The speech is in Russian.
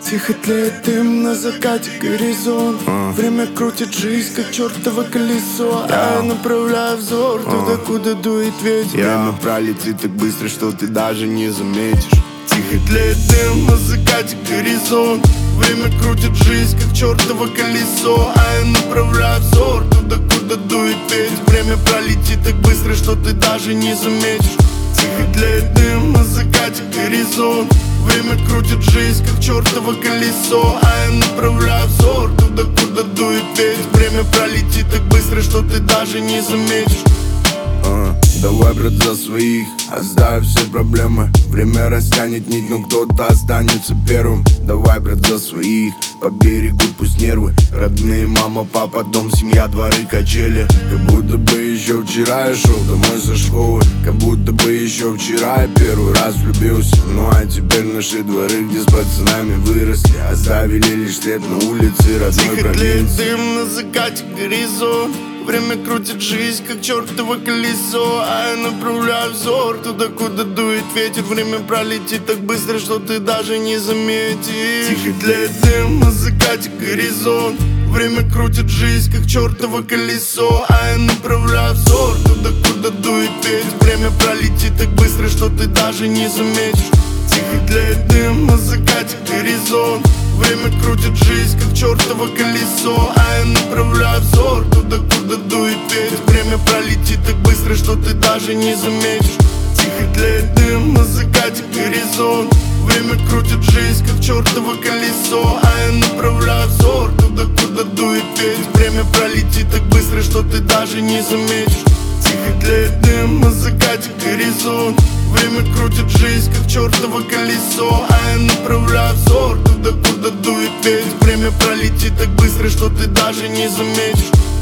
Тихо тлеет дым на закате горизонт. Время крутит жизнь, как чертово колесо. А я направляю взор туда, куда дует ветер. Время пролетит так быстро, что ты даже не заметишь. Тихо тлеет дым на закате горизонт. Время крутит жизнь, как чертово колесо. А я направляю взор туда, куда дует ветер. Время пролетит так быстро, что ты даже не заметишь. Тихо тлеет дым на закате горизонт. Время крутит жизнь, как чертово колесо. А я направляю взор туда, куда дует ветер. Время пролетит так быстро, что ты даже не заметишь. Давай, брат, за своих, оставь все проблемы. Время растянет нить, но кто-то останется первым. Давай, брат, за своих, поберегут пусть нервы. Родные, мама, папа, дом, семья, дворы, качели. Как будто бы еще вчера я шел домой со школы. Как будто бы еще вчера я первый раз влюбился. Ну а теперь наши дворы, где с пацанами выросли, оставили лишь след на улице родной провинции. Тихо тлеет провинции. дым на закате горизонт. Время крутит жизнь, как чертово колесо. А я направляю взор туда, куда дует ветер. Время пролетит так быстро, что ты даже не заметишь. Тихо тлеет дым на закате горизонт. Время крутит жизнь, как чертово колесо. А я направляю взор туда, куда дует ветер. Время пролетит так быстро, что ты даже не заметишь. Тихо тлеет дым на закате горизонт. Время крутит жизнь, как чертово колесо. А я направляю взор туда, куда дует ветер. Время пролетит так быстро, что ты даже не заметишь. Тихо тлеет дым на закате горизонт. Время крутит жизнь, как чертово колесо. А я направляю взор туда, куда дует ветер. Время пролетит так быстро, что ты даже не заметишь. Тихо тлеет дым на закате горизонт. Время крутит жизнь, как чертово колесо. А я направляю взор туда, куда дует ветер. Время пролетит так быстро, что ты даже не заметишь.